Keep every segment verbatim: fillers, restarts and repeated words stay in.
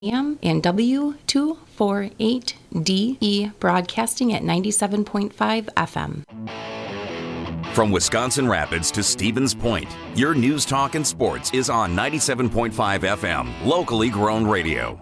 and W two forty-eight D E broadcasting at ninety-seven point five F M. From Wisconsin Rapids to Stevens Point, your news, talk, and sports is on ninety-seven point five F M, locally grown radio.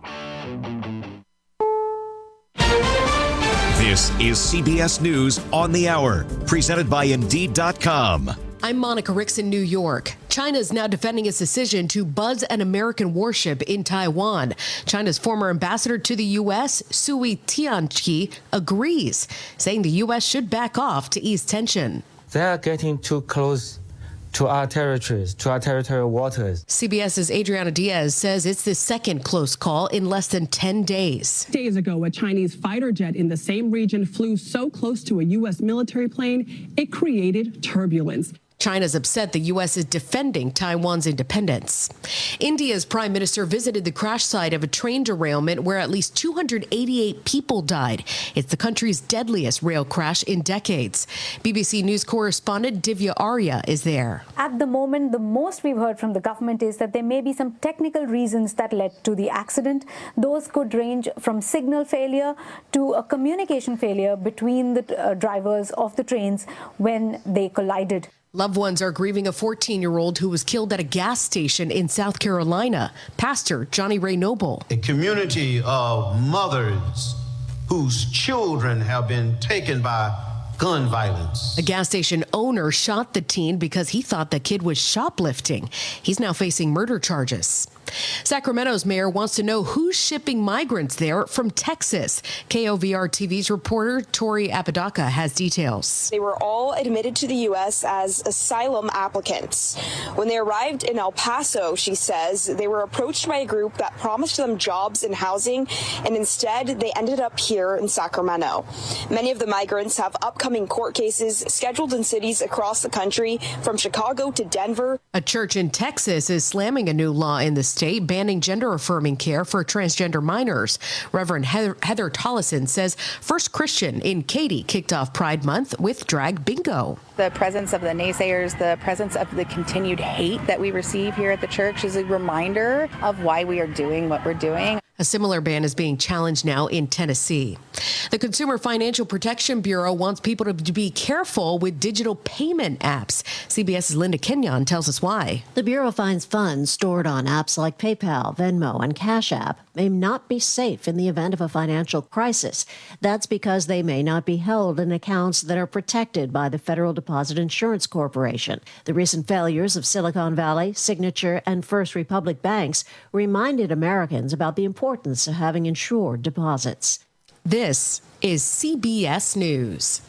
This is C B S News on the Hour, presented by Indeed dot com. I'm Monica Ricks in New York. China is now defending its decision to buzz an American warship in Taiwan. China's former ambassador to the U S, Sui Tianqi, agrees, saying the U S should back off to ease tension. They are getting too close to our territories, to our territorial waters. CBS's Adriana Diaz says it's the second close call in less than ten days. Days ago, a Chinese fighter jet in the same region flew so close to a U S military plane, it created turbulence. China's upset the U S is defending Taiwan's independence. India's prime minister visited the crash site of a train derailment where at least two hundred eighty-eight people died. It's the country's deadliest rail crash in decades. B B C News correspondent Divya Arya is there. At the moment, the most we've heard from the government is that there may be some technical reasons that led to the accident. Those could range from signal failure to a communication failure between the uh, drivers of the trains when they collided. Loved ones are grieving a fourteen-year-old who was killed at a gas station in South Carolina. Pastor Johnny Ray Noble. A community of mothers whose children have been taken by gun violence. A gas station owner shot the teen because he thought the kid was shoplifting. He's now facing murder charges. Sacramento's mayor wants to know who's shipping migrants there from Texas. K O V R T V's reporter Tori Apodaca has details. They were all admitted to the U S as asylum applicants. When they arrived in El Paso, she says, they were approached by a group that promised them jobs and housing, and instead they ended up here in Sacramento. Many of the migrants have upcoming court cases scheduled in cities across the country, from Chicago to Denver. A church in Texas is slamming a new law in the state banning gender-affirming care for transgender minors. Reverend Heather, Heather Tollison says First Christian in Katy kicked off Pride Month with drag bingo. The presence of the naysayers, the presence of the continued hate that we receive here at the church is a reminder of why we are doing what we're doing. A similar ban is being challenged now in Tennessee. The Consumer Financial Protection Bureau wants people to be careful with digital payment apps. CBS's Linda Kenyon tells us why. The Bureau finds funds stored on apps like PayPal, Venmo, and Cash App may not be safe in the event of a financial crisis. That's because they may not be held in accounts that are protected by the Federal Deposit Insurance Corporation. The recent failures of Silicon Valley, Signature, and First Republic banks reminded Americans about the importance of having insured deposits. This is C B S News.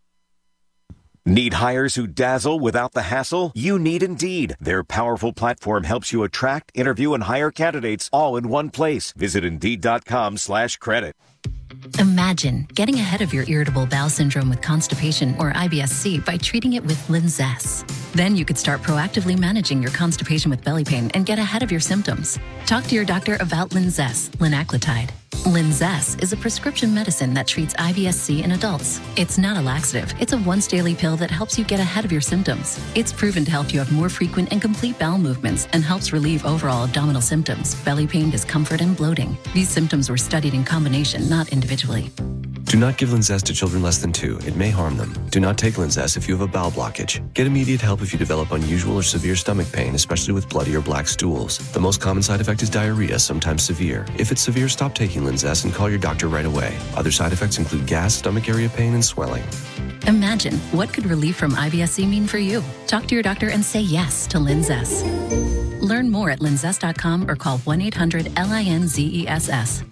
Need hires who dazzle without the hassle? You need Indeed. Their powerful platform helps you attract, interview, and hire candidates all in one place. Visit Indeed dot com slash credit. Imagine getting ahead of your irritable bowel syndrome with constipation or I B S C by treating it with Linzess. Then you could start proactively managing your constipation with belly pain and get ahead of your symptoms. Talk to your doctor about Linzess, linaclotide. Linzess is a prescription medicine that treats I B S C in adults. It's not a laxative. It's a once-daily pill that helps you get ahead of your symptoms. It's proven to help you have more frequent and complete bowel movements and helps relieve overall abdominal symptoms, belly pain, discomfort, and bloating. These symptoms were studied in combination, not individually. Do not give Linzess to children less than two. It may harm them. Do not take Linzess if you have a bowel blockage. Get immediate help if you develop unusual or severe stomach pain, especially with bloody or black stools. The most common side effect is diarrhea, sometimes severe. If it's severe, stop taking Linzess and call your doctor right away. Other side effects include gas, stomach area pain, and swelling. Imagine, what could relief from I B S C mean for you? Talk to your doctor and say yes to Linzess. Learn more at linzess dot com or call one eight hundred L I N Z E S S.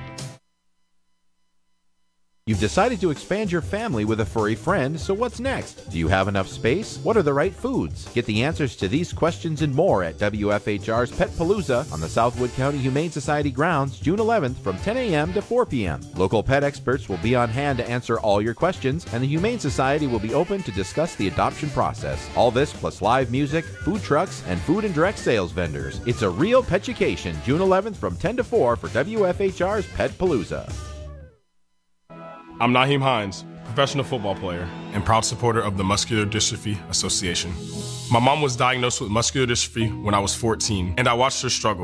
You've decided to expand your family with a furry friend, so what's next? Do you have enough space? What are the right foods? Get the answers to these questions and more at W F H R's Pet Palooza on the Southwood County Humane Society grounds June eleventh from ten a.m. to four p.m. Local pet experts will be on hand to answer all your questions, and the Humane Society will be open to discuss the adoption process. All this plus live music, food trucks, and food and direct sales vendors. It's a real petchucation, June eleventh from ten to four for W F H R's Pet Palooza. I'm Naheem Hines, professional football player and proud supporter of the Muscular Dystrophy Association. My mom was diagnosed with muscular dystrophy when I was fourteen, and I watched her struggle.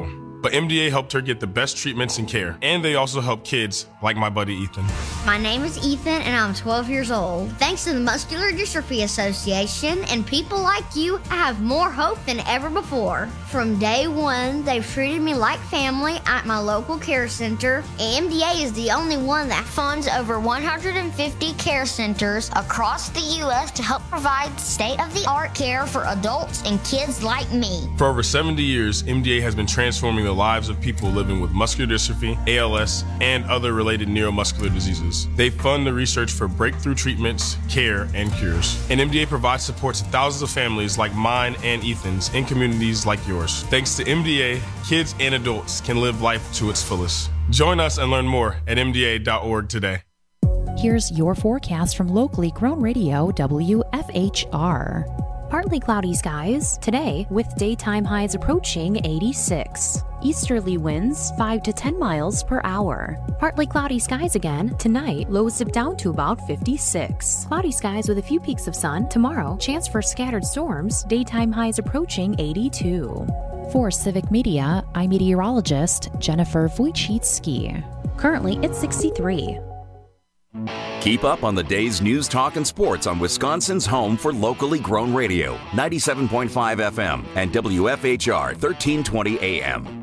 but M D A helped her get the best treatments and care. And they also help kids like my buddy Ethan. My name is Ethan, and I'm twelve years old. Thanks to the Muscular Dystrophy Association and people like you, I have more hope than ever before. From day one, they've treated me like family at my local care center. M D A is the only one that funds over one hundred fifty care centers across the U S to help provide state-of-the-art care for adults and kids like me. For over seventy years, M D A has been transforming the lives of people living with muscular dystrophy, A L S, and other related neuromuscular diseases. They fund the research for breakthrough treatments, care, and cures. And M D A provides support to thousands of families like mine and Ethan's in communities like yours. Thanks to M D A, kids and adults can live life to its fullest. Join us and learn more at M D A dot org today. Here's your forecast from locally grown radio W F H R. Partly cloudy skies today with daytime highs approaching eighty-six. Easterly winds five to ten miles per hour. Partly cloudy skies again tonight, lows dip down to about fifty-six. Cloudy skies with a few peaks of sun tomorrow, chance for scattered storms, daytime highs approaching eighty-two. For Civic Media, I'm meteorologist Jennifer Wojcicki. Currently, it's sixty-three. Keep up on the day's news, talk, and sports on Wisconsin's home for locally grown radio, ninety-seven point five F M and W F H R thirteen twenty A M.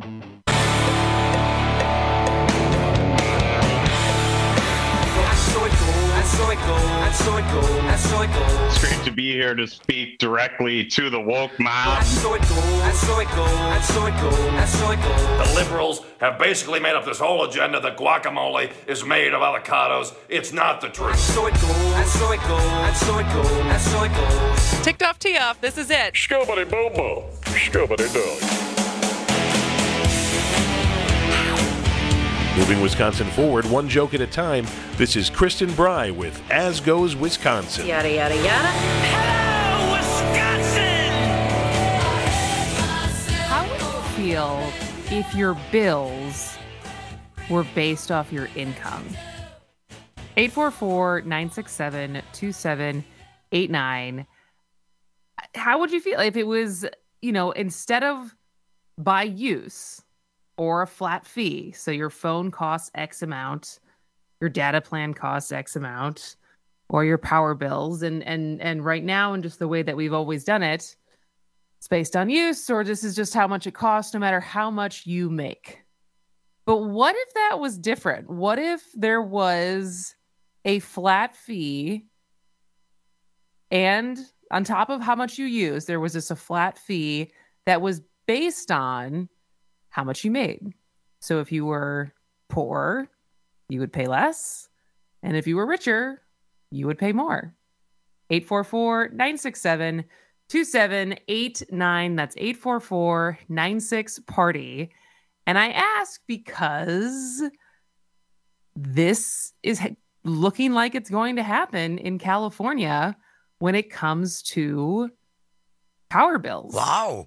It's great to be here to speak directly to the woke mob. The liberals have basically made up this whole agenda that guacamole is made of avocados. It's not the truth. Ticked off, tee off. This is it. Scoobity boo boo. Scoobity doo. Moving Wisconsin forward, one joke at a time, this is Kristen Bry with As Goes Wisconsin. Yada, yada, yada. Hello, Wisconsin! How would you feel if your bills were based off your income? eight four four, nine six seven, two seven eight nine. How would you feel if it was, you know, instead of by use or a flat fee, so your phone costs X amount, your data plan costs X amount, or your power bills, and and and right now, and just the way that we've always done it, it's based on use, or this is just how much it costs, no matter how much you make. But what if that was different? What if there was a flat fee, and on top of how much you use, there was just a flat fee that was based on how much you made? So if you were poor, you would pay less. And if you were richer, you would pay more. eight four four, nine six seven, two seven eight nine. That's eight four four, nine six, party. And I ask because this is looking like it's going to happen in California when it comes to power bills. Wow.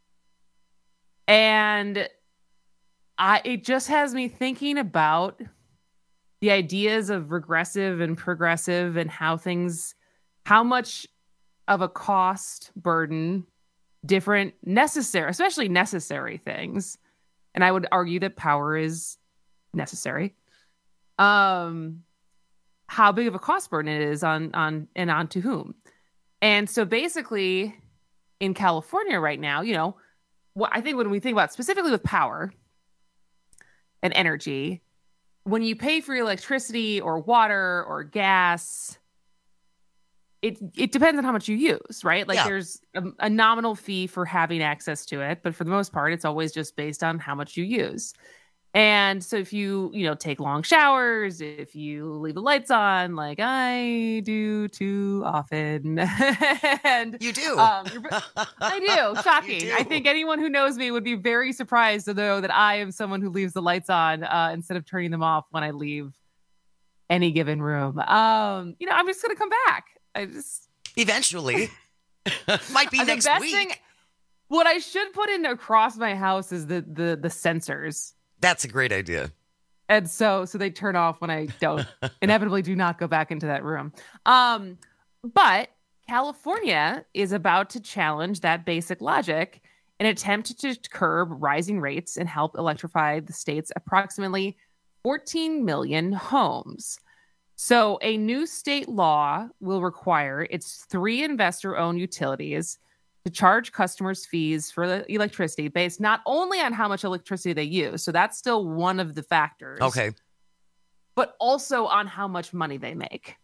And I, it just has me thinking about the ideas of regressive and progressive and how things, how much of a cost burden different necessary, especially necessary things. And I would argue that power is necessary. Um, how big of a cost burden it is on, on, and on to whom. And so basically in California right now, you know, what I think when we think about specifically with power and energy, when you pay for electricity or water or gas, it it depends on how much you use, right? Like yeah. there's a, a nominal fee for having access to it, but for the most part, it's always just based on how much you use. And so if you, you know, take long showers, if you leave the lights on, like I do too often. and You do. Um, I do. Shocking. Do. I think anyone who knows me would be very surprised to know that I am someone who leaves the lights on uh, instead of turning them off when I leave any given room. Um, you know, I'm just going to come back. I just Eventually. Might be next week. Thing, what I should put in across my house is the the the sensors. That's a great idea. And so so they turn off when I don't inevitably do not go back into that room. Um, but California is about to challenge that basic logic an attempt to curb rising rates and help electrify the state's approximately fourteen million homes. So a new state law will require its three investor-owned utilities to charge customers fees for the electricity based not only on how much electricity they use, so that's still one of the factors. Okay. But also on how much money they make.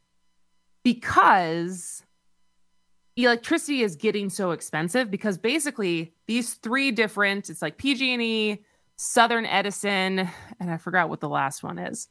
Because electricity is getting so expensive because basically these three different, it's like P G and E, Southern Edison, and I forgot what the last one is.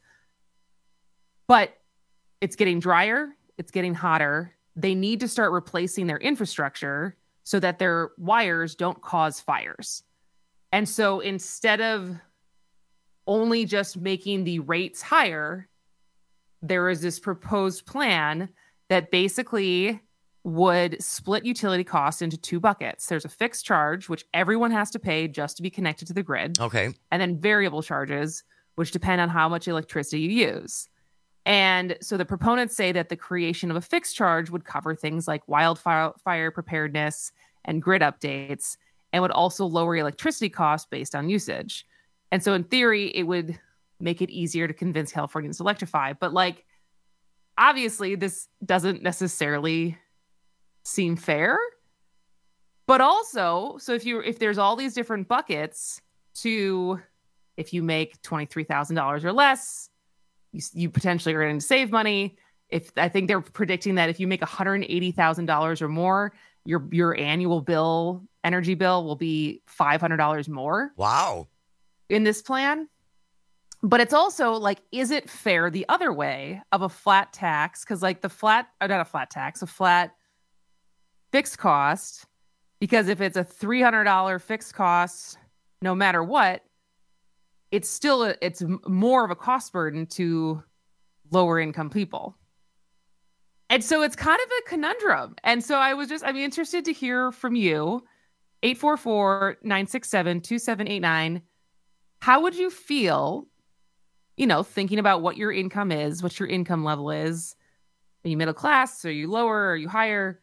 But it's getting drier, it's getting hotter. They need to start replacing their infrastructure so that their wires don't cause fires. And so instead of only just making the rates higher, there is this proposed plan that basically would split utility costs into two buckets. There's a fixed charge, which everyone has to pay just to be connected to the grid. Okay. And then variable charges, which depend on how much electricity you use. And so the proponents say that the creation of a fixed charge would cover things like wildfire fire preparedness and grid updates, and would also lower electricity costs based on usage. And so in theory, it would make it easier to convince Californians to electrify. But like, obviously, this doesn't necessarily seem fair. But also, so if you if there's all these different buckets to, if you make twenty-three thousand dollars or less, you, you potentially are going to save money. If I think they're predicting that if you make one hundred eighty thousand dollars or more, your your annual bill, energy bill, will be five hundred dollars more. Wow. In this plan. But it's also like, is it fair the other way of a flat tax? Because like the flat, or not a flat tax, a flat fixed cost. Because if it's a three hundred dollars fixed cost, no matter what, it's still, a, it's more of a cost burden to lower income people. And so it's kind of a conundrum. And so I was just, I'm interested to hear from you. eight four four, nine six seven, two seven eight nine. How would you feel, you know, thinking about what your income is, what your income level is? Are you middle class? Are you lower? Are you higher?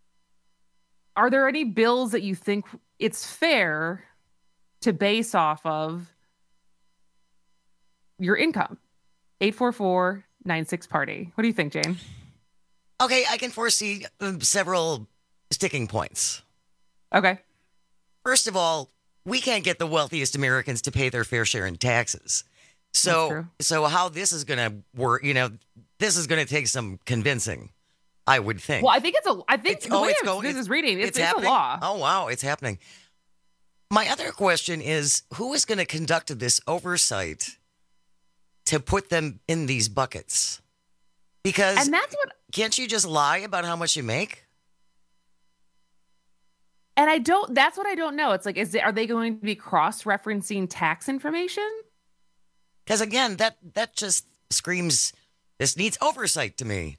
Are there any bills that you think it's fair to base off of your income? eight four four, nine six party. What do you think, Jane? Okay, I can foresee um, several sticking points. Okay. First of all, we can't get the wealthiest Americans to pay their fair share in taxes. So, so how this is going to work, you know, this is going to take some convincing, I would think. Well, I think it's a, I think it's, the oh, way it's this going, is reading, it's, it's, it's happening. a law. Oh, wow, it's happening. My other question is, who is going to conduct this oversight to put them in these buckets? Because and that's what, can't you just lie about how much you make? And I don't, that's what I don't know. It's like, is it, are they going to be cross-referencing tax information? Because again, that, that just screams, this needs oversight to me.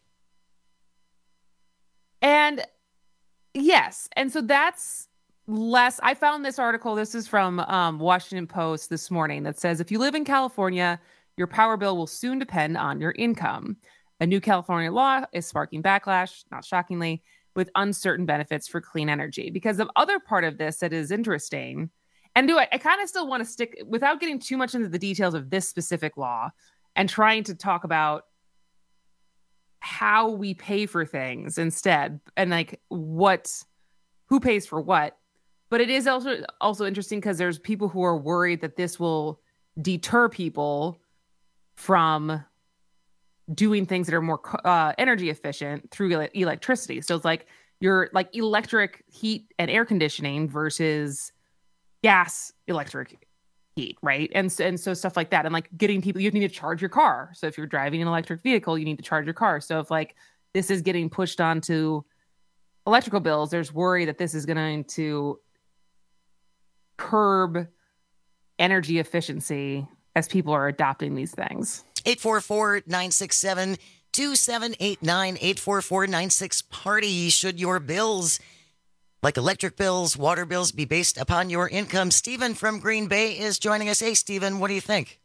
And yes. And so that's less, I found this article, this is from um, Washington Post this morning, that says, if you live in California, your power bill will soon depend on your income. A new California law is sparking backlash, not shockingly, with uncertain benefits for clean energy. Because the other part of this that is interesting, and do I, I kind of still want to stick, without getting too much into the details of this specific law, and trying to talk about how we pay for things instead, and like what, who pays for what. But it is also also interesting because there's people who are worried that this will deter people from doing things that are more uh, energy efficient through ele- electricity. So it's like your like electric heat and air conditioning versus gas electric heat, right? And so, and so stuff like that. And like getting people, you need to charge your car. So if you're driving an electric vehicle, you need to charge your car. So if like this is getting pushed onto electrical bills, there's worry that this is going to curb energy efficiency as people are adopting these things. eight four four, nine six seven, two seven eight nine, eight four four nine six party. Should your bills, like electric bills, water bills, be based upon your income? Stephen from Green Bay is joining us. Hey, Stephen, what do you think?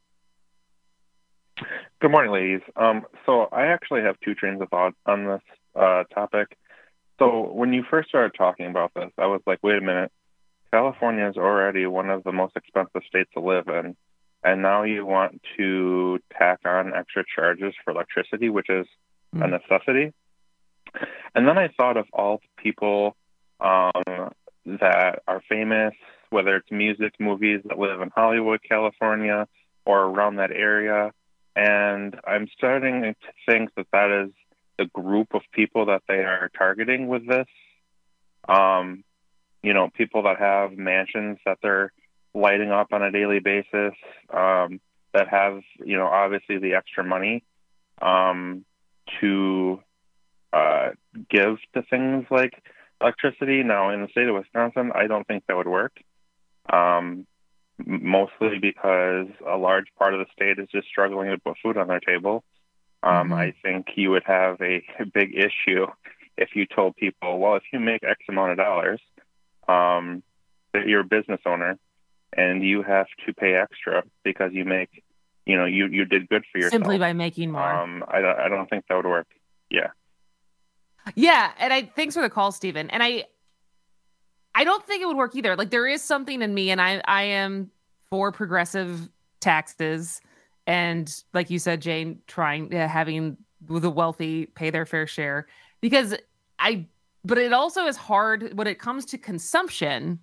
Good morning, ladies. Um, so I actually have two trains of thought on this uh, topic. So when you first started talking about this, I was like, wait a minute. California is already one of the most expensive states to live in, and now you want to tack on extra charges for electricity, which is mm. a necessity. And then I thought of all the people um, that are famous, whether it's music, movies, that live in Hollywood, California, or around that area. And I'm starting to think that that is the group of people that they are targeting with this. Um, you know, people that have mansions that they're lighting up on a daily basis, um, that have, you know, obviously the extra money um, to uh, give to things like electricity. Now, in the state of Wisconsin, I don't think that would work, um, mostly because a large part of the state is just struggling to put food on their table. Um, mm-hmm. I think you would have a big issue if you told people, well, if you make X amount of dollars, um, that you're a business owner and you have to pay extra because you make, you know, you, you did good for yourself. Simply by making more. Um, I, don't, I don't think that would work. Yeah. Yeah. And I, thanks for the call, Stephen. And I, I don't think it would work either. Like, there is something in me, and I, I am for progressive taxes. And like you said, Jane, trying uh, having the wealthy pay their fair share, because I, but it also is hard when it comes to consumption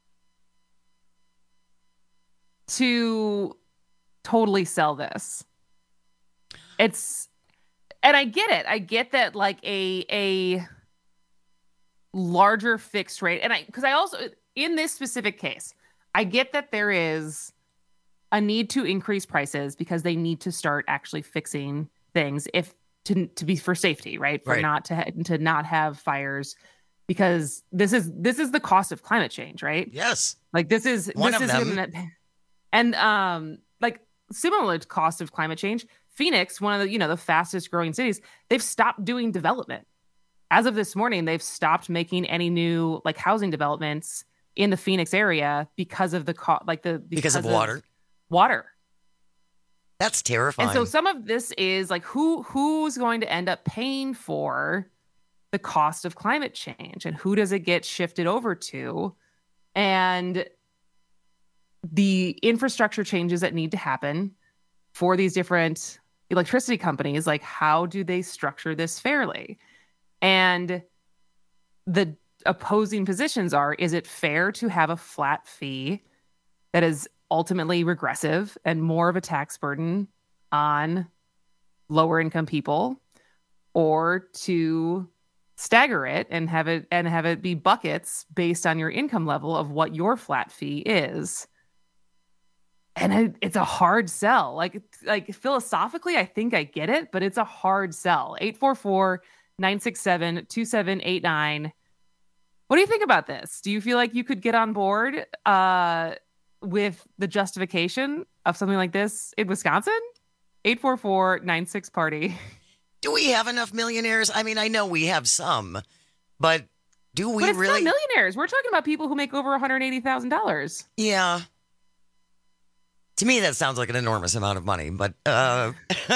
to totally sell this. It's, and I get it. I get that, like a, a larger fixed rate. And I, cause I also, in this specific case, I get that there is a need to increase prices because they need to start actually fixing things if to to be for safety, right? For right. not to ha- to not have fires, because this is this is the cost of climate change, right? Yes. Like this is one this of is them. Gonna, and um like similar to cost of climate change, Phoenix, one of the you know the fastest growing cities, they've stopped doing development. As of this morning, they've stopped making any new like housing developments in the Phoenix area because of the co- like the because, because of water. Of water. That's terrifying. And so some of this is like who who's going to end up paying for the cost of climate change, and who does it get shifted over to? And the infrastructure changes that need to happen for these different electricity companies, like how do they structure this fairly? And the opposing positions are, is it fair to have a flat fee that is ultimately regressive and more of a tax burden on lower income people, or to stagger it and have it and have it be buckets based on your income level of what your flat fee is? And it, it's a hard sell. Like, like philosophically, I think I get it, but it's a hard sell. eight four four, nine six seven, two seven eight nine. What do you think about this? Do you feel like you could get on board uh, with the justification of something like this in Wisconsin? eight four four, nine six party. Do we have enough millionaires? I mean, I know we have some, but do we but it's really? Not millionaires. We're talking about people who make over one hundred eighty thousand dollars. Yeah. To me, that sounds like an enormous amount of money, but uh...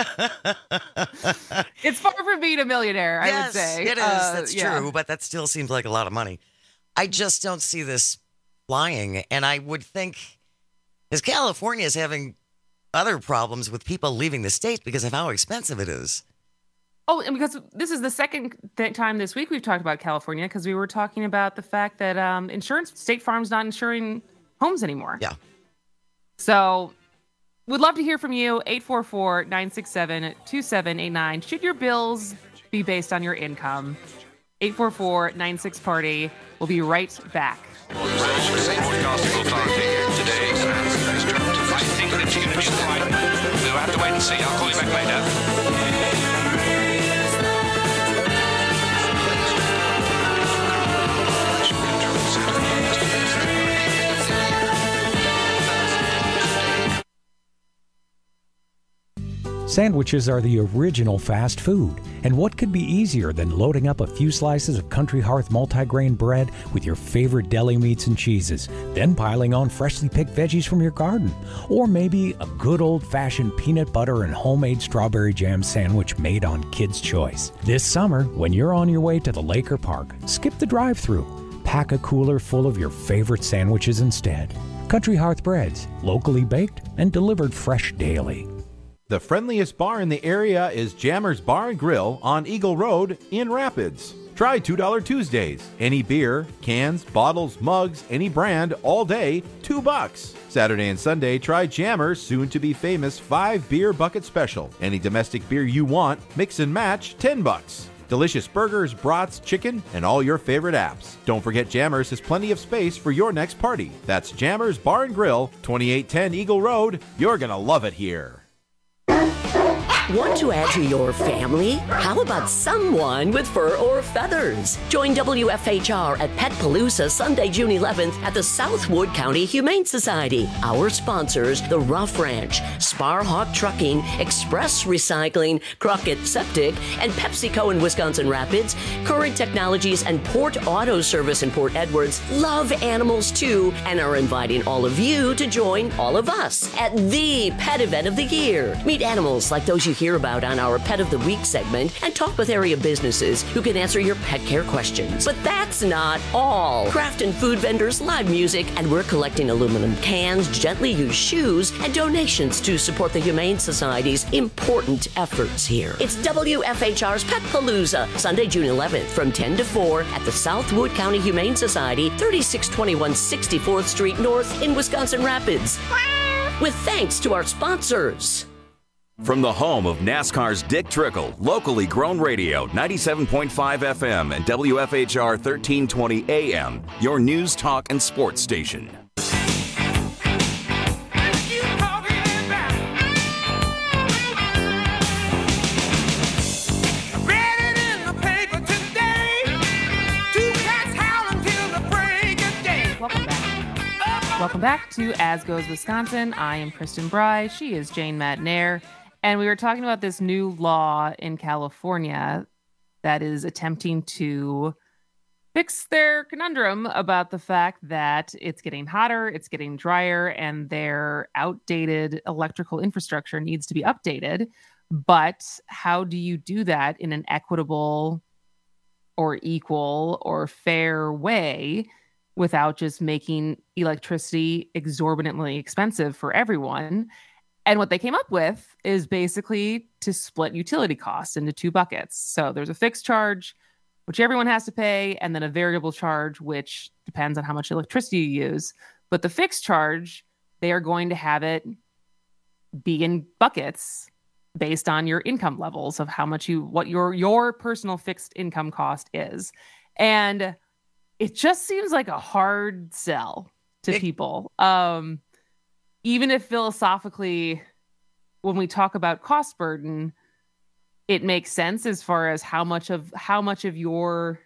it's far from being a millionaire, I yes, would say. It is. Uh, That's yeah. true, but that still seems like a lot of money. I just don't see this flying, and I would think, because California is having other problems with people leaving the state because of how expensive it is. Oh, and because this is the second th- time this week we've talked about California, because we were talking about the fact that um, insurance, State Farm's not insuring homes anymore. Yeah. So would love to hear from you. eight four four, nine six seven, two seven eight nine. Should your bills be based on your income? eight four four, nine six party. We'll be right back. I think that you're going to be fine. We'll have to wait and see. I'll call you back later. Sandwiches are the original fast food, and what could be easier than loading up a few slices of Country Hearth multigrain bread with your favorite deli meats and cheeses, then piling on freshly picked veggies from your garden, or maybe a good old-fashioned peanut butter and homemade strawberry jam sandwich made on Kids' Choice. This summer, when you're on your way to the lake or park, skip the drive-thru. pack a cooler full of your favorite sandwiches instead. Country Hearth Breads, locally baked and delivered fresh daily. The friendliest bar in the area is Jammer's Bar and Grill on Eagle Road in Rapids. Try two dollar Tuesdays. Any beer, cans, bottles, mugs, any brand, all day, two bucks. Saturday and Sunday, try Jammer's soon-to-be famous five beer bucket special. Any domestic beer you want, mix and match, ten bucks. Delicious burgers, brats, chicken, and all your favorite apps. Don't forget Jammer's has plenty of space for your next party. That's Jammer's Bar and Grill, twenty-eight ten Eagle Road. You're gonna love it here. Want to add to your family? How about someone with fur or feathers? Join W F H R at Pet Palooza Sunday, June eleventh at the Southwood County Humane Society. Our sponsors, the Rough Ranch, Sparhawk Trucking, Express Recycling, Crockett Septic, and PepsiCo in Wisconsin Rapids, Current Technologies, and Port Auto Service in Port Edwards love animals too and are inviting all of you to join all of us at the pet event of the year. Meet animals like those you hear about on our Pet of the Week segment and talk with area businesses who can answer your pet care questions. But that's not all. Craft and food vendors, live music, and we're collecting aluminum cans, gently used shoes, and donations to support the Humane Society's important efforts here. It's W F H R's Pet Palooza, Sunday, June eleventh from ten to four at the Southwood County Humane Society, thirty-six twenty-one sixty-fourth Street North in Wisconsin Rapids. With thanks to our sponsors. From the home of NASCAR's Dick Trickle, locally grown radio, ninety-seven point five F M and W F H R thirteen twenty A M, your news, talk, and sports station. Welcome back. Welcome back to As Goes Wisconsin. I am Kristen Bry. She is Jane Madnair. And we were talking about this new law in California that is attempting to fix their conundrum about the fact that it's getting hotter, it's getting drier, and their outdated electrical infrastructure needs to be updated. But how do you do that in an equitable or equal or fair way without just making electricity exorbitantly expensive for everyone? And what they came up with is basically to split utility costs into two buckets. So there's a fixed charge, which everyone has to pay, and then a variable charge, which depends on how much electricity you use. But the fixed charge, they are going to have it be in buckets based on your income levels of how much you, what your, your personal fixed income cost is. And it just seems like a hard sell to it, people. Um, Even if philosophically, when we talk about cost burden, it makes sense as far as how much of how much of your,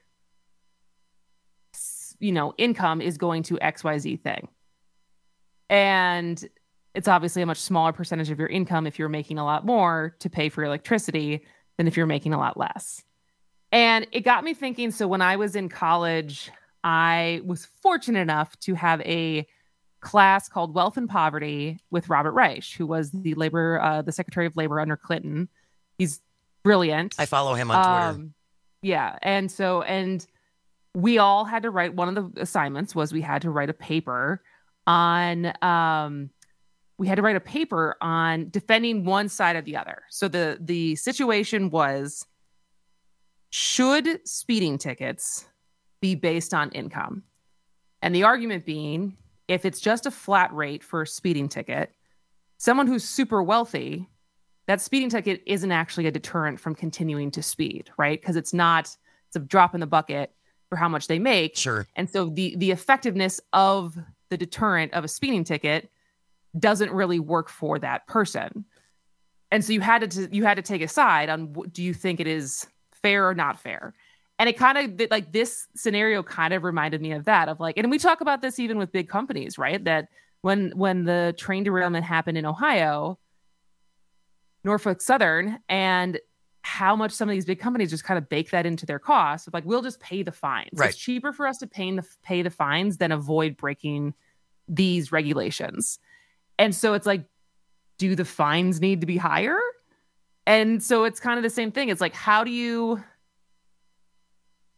you know, income is going to X Y Z thing. And it's obviously a much smaller percentage of your income if you're making a lot more to pay for electricity than if you're making a lot less. And it got me thinking. So when I was in college, I was fortunate enough to have a class called Wealth and Poverty with Robert Reich, who was the labor, uh, the Secretary of Labor under Clinton. He's brilliant. I follow him on Twitter. Um, yeah. And so, and we all had to write, one of the assignments was we had to write a paper on, um, we had to write a paper on defending one side or the other. So the, the situation was, should speeding tickets be based on income? And the argument being, if it's just a flat rate for a speeding ticket, someone who's super wealthy, that speeding ticket isn't actually a deterrent from continuing to speed, right? Because it's not, it's a drop in the bucket for how much they make. Sure. And so the the effectiveness of the deterrent of a speeding ticket doesn't really work for that person. And so you had to you had to take a side on, do you think it is fair or not fair? And it kind of, like, this scenario kind of reminded me of that, of like, and we talk about this even with big companies, right? That when when the train derailment happened in Ohio, Norfolk Southern, and how much some of these big companies just kind of bake that into their costs. Of like, we'll just pay the fines. Right. It's cheaper for us to pay the, pay the fines than avoid breaking these regulations. And so it's like, do the fines need to be higher? And so it's kind of the same thing. It's like, how do you...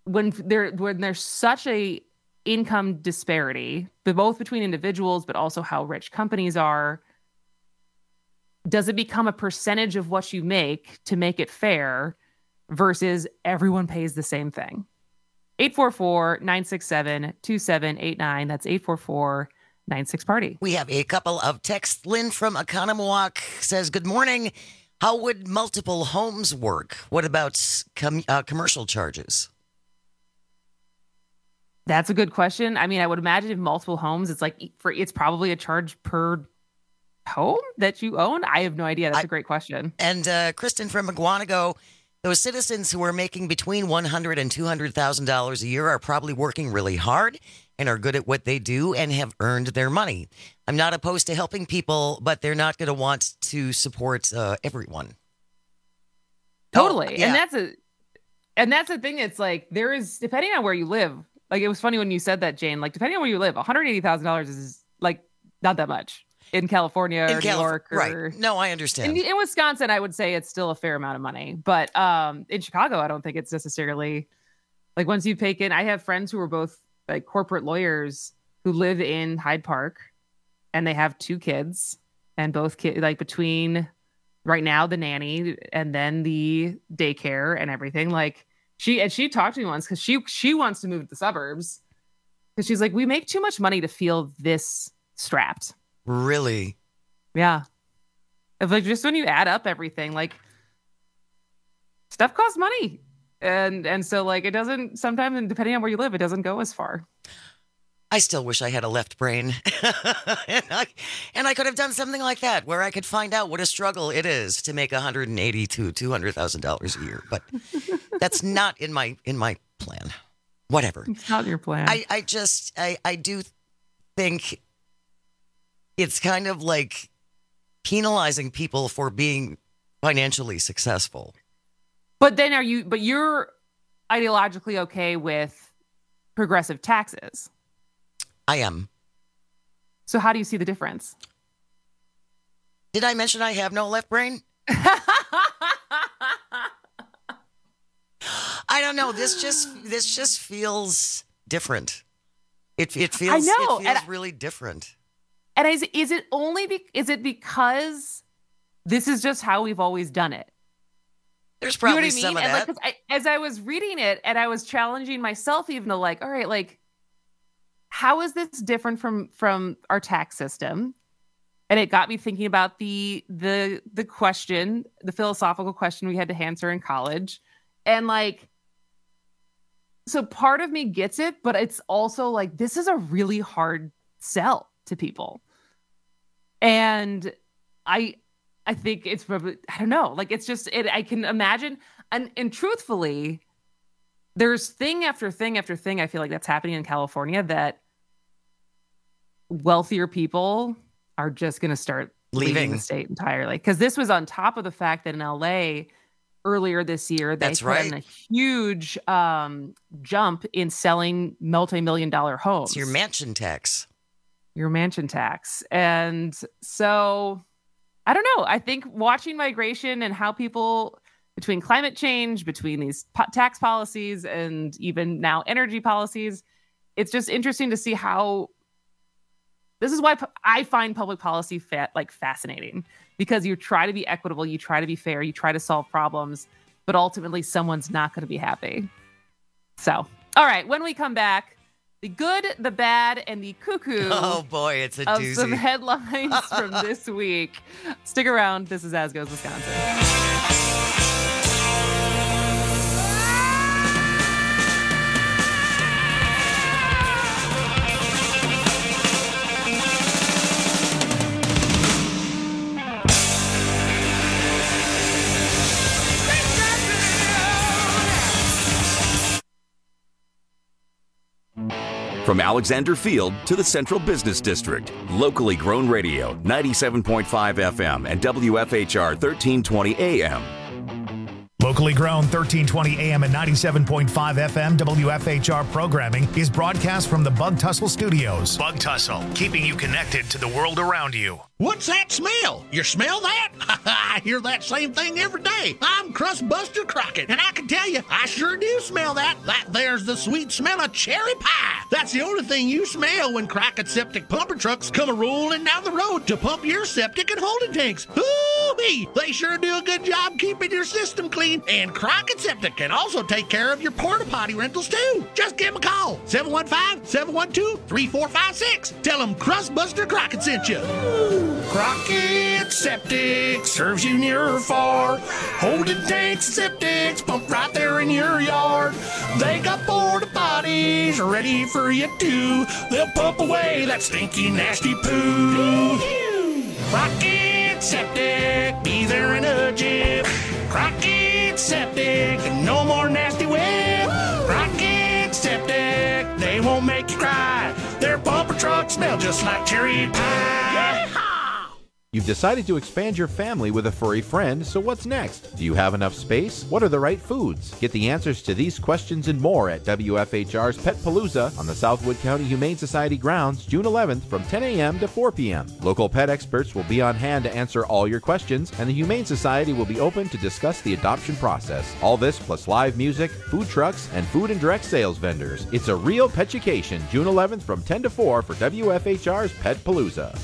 when there when there's such a income disparity, but both between individuals, but also how rich companies are, does it become a percentage of what you make to make it fair versus everyone pays the same thing? eight four four, nine six seven, two seven eight nine. That's eight four four, nine six party. We have a couple of texts. Lynn from Oconomowoc says, good morning. How would multiple homes work? What about com- uh, commercial charges? That's a good question. I mean, I would imagine if multiple homes, it's like for it's probably a charge per home that you own. I have no idea. That's I, a great question. And uh, Kristen from McGuanago, those citizens who are making between one hundred thousand dollars and two hundred thousand dollars a year are probably working really hard and are good at what they do and have earned their money. I'm not opposed to helping people, but they're not going to want to support uh, everyone. Totally. Oh, yeah. And that's a and that's the thing. It's like there is, depending on where you live, like it was funny when you said that, Jane, like depending on where you live, one hundred eighty thousand dollars is like not that much. In California in or Calif- New York. Or, right. No, I understand. In, in Wisconsin, I would say it's still a fair amount of money. But um, in Chicago, I don't think it's necessarily, like once you take in, I have friends who are both like corporate lawyers who live in Hyde Park and they have two kids and both kids, like between right now, the nanny and then the daycare and everything. Like she, and she talked to me once because she, she wants to move to the suburbs because she's like, we make too much money to feel this strapped. Really? Yeah. If like just when you add up everything, like stuff costs money. And and so like it doesn't sometimes, and depending on where you live, it doesn't go as far. I still wish I had a left brain. and, I, and I could have done something like that where I could find out what a struggle it is to make one hundred eighty thousand to two hundred thousand dollars a year. But that's not in my in my plan. Whatever. It's not your plan. I, I just I, I do think it's kind of like penalizing people for being financially successful. But then are you, but you're ideologically okay with progressive taxes? I am. So how do you see the difference? Did I mention I have no left brain? I don't know. This just, this just feels different. It, it feels, I know, it feels and really different. And is, is it only be, is it because this is just how we've always done it? There's probably you know what I mean? some of and that. Like, I, as I was reading it and I was challenging myself even to like, all right, like, how is this different from from our tax system? And it got me thinking about the the the question, the philosophical question we had to answer in college. And like, so part of me gets it, but it's also like, this is a really hard sell to people. And I I think it's probably, I don't know, like it's just, it, I can imagine. And, and truthfully, there's thing after thing after thing I feel like that's happening in California that wealthier people are just going to start leaving. leaving the state entirely. Because this was on top of the fact that in L A earlier this year, they that's put right. in a huge um, jump in selling multi-million dollar homes. It's your mansion tax. Your mansion tax. And so, I don't know. I think watching migration and how people, between climate change, between these po- tax policies, and even now energy policies, it's just interesting to see how, this is why I find public policy fa- like fascinating, because you try to be equitable, you try to be fair, you try to solve problems, but ultimately someone's not going to be happy. So, all right, when we come back, the good, the bad, and the cuckoo. Oh boy, it's a of doozy. Some headlines from this week. Stick around. This is As Goes Wisconsin. From Alexander Field to the Central Business District, locally grown radio, ninety-seven point five F M and W F H R thirteen twenty A M. Locally Locally grown thirteen twenty A M and ninety-seven point five F M W F H R programming is broadcast from the Bug Tussle Studios. Bug Tussle, keeping you connected to the world around you. What's that smell? You smell that? I hear that same thing every day. I'm Crust Buster Crockett, and I can tell you, I sure do smell that. That there's the sweet smell of cherry pie. That's the only thing you smell when Crockett Septic pumper trucks come a-rolling down the road to pump your septic and holding tanks. Hoo-wee! They sure do a good job keeping your system clean, and Crockett Septic can also take care of your porta potty rentals too. Just give them a call, seven one five, seven one two, three four five six. Tell them Crust Buster Crockett sent you. Crockett Septic serves you near or far. Holding tanks and septics pump right there in your yard. They got porta potties ready for you too. They'll pump away that stinky, nasty poo. Crockett Septic, be there in a jiff. Crockett Septic, no more nasty whip. Crockett Septic, they won't make you cry. Their pumper trucks smell just like cherry pie. You've decided to expand your family with a furry friend, so what's next? Do you have enough space? What are the right foods? Get the answers to these questions and more at W F H R's Pet Palooza on the Southwood County Humane Society grounds June eleventh from ten A M to four P M Local pet experts will be on hand to answer all your questions, and the Humane Society will be open to discuss the adoption process. All this plus live music, food trucks, and food and direct sales vendors. It's a real petchucation, June eleventh from ten to four for W F H R's Pet Palooza.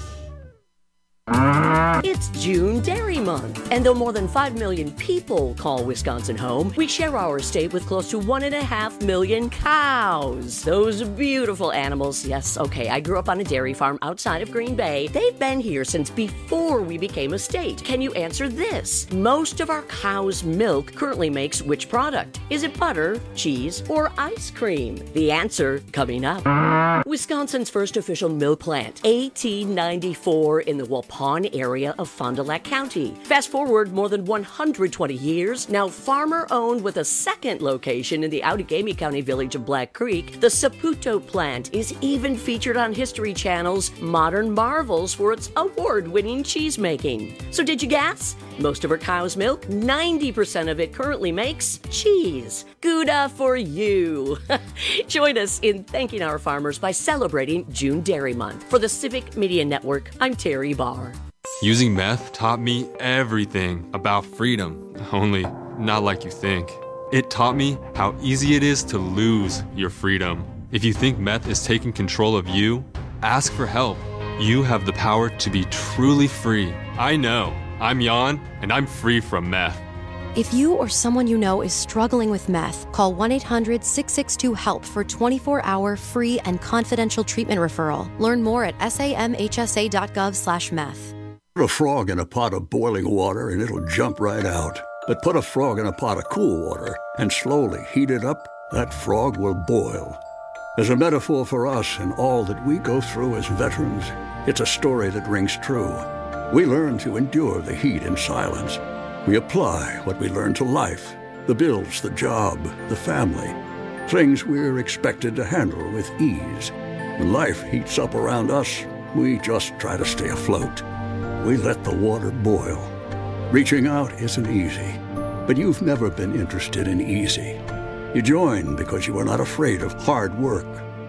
It's June Dairy Month, and though more than five million people call Wisconsin home, we share our state with close to one and a half million cows. Those beautiful animals. Yes, okay, I grew up on a dairy farm outside of Green Bay. They've been here since before we became a state. Can you answer this? Most of our cow's milk currently makes which product? Is it butter, cheese, or ice cream? The answer coming up. Wisconsin's first official milk plant, eighteen ninety-four in the Waupun area of Fond du Lac County. Fast forward more than one hundred twenty years, now farmer-owned with a second location in the Outagamie County village of Black Creek, the Saputo plant is even featured on History Channel's Modern Marvels for its award-winning cheese-making. So did you guess? Most of our cow's milk, ninety percent of it currently makes cheese. Gouda for you. Join us in thanking our farmers by celebrating June Dairy Month. For the Civic Media Network, I'm Terry Barr. Using meth taught me everything about freedom, only not like you think. It taught me how easy it is to lose your freedom. If you think meth is taking control of you, ask for help. You have the power to be truly free. I know. I'm Jan, and I'm free from meth. If you or someone you know is struggling with meth, call one eight hundred six six two HELP for twenty-four hour free and confidential treatment referral. Learn more at samhsa.gov slash meth. Put a frog in a pot of boiling water and it'll jump right out. But put a frog in a pot of cool water and slowly heat it up, that frog will boil. As a metaphor for us and all that we go through as veterans, it's a story that rings true. We learn to endure the heat in silence. We apply what we learn to life, the bills, the job, the family, things we're expected to handle with ease. When life heats up around us, we just try to stay afloat. We let the water boil. Reaching out isn't easy, but you've never been interested in easy. You join because you are not afraid of hard work.